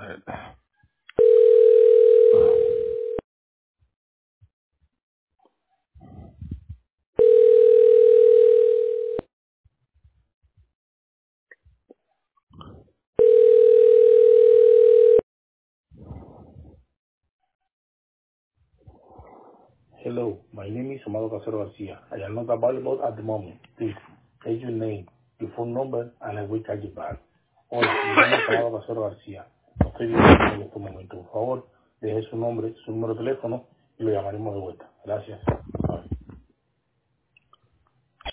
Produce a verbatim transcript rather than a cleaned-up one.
it. Hello, my name is Amado Casero Garcia. I am not available at the moment. Please, take your name, your phone number, and I will call you back. Hola, mi nombre es Amado Casero García. No estoy disponible en este momento. Por favor, deje su nombre, su número de teléfono y lo llamaremos de vuelta. Gracias.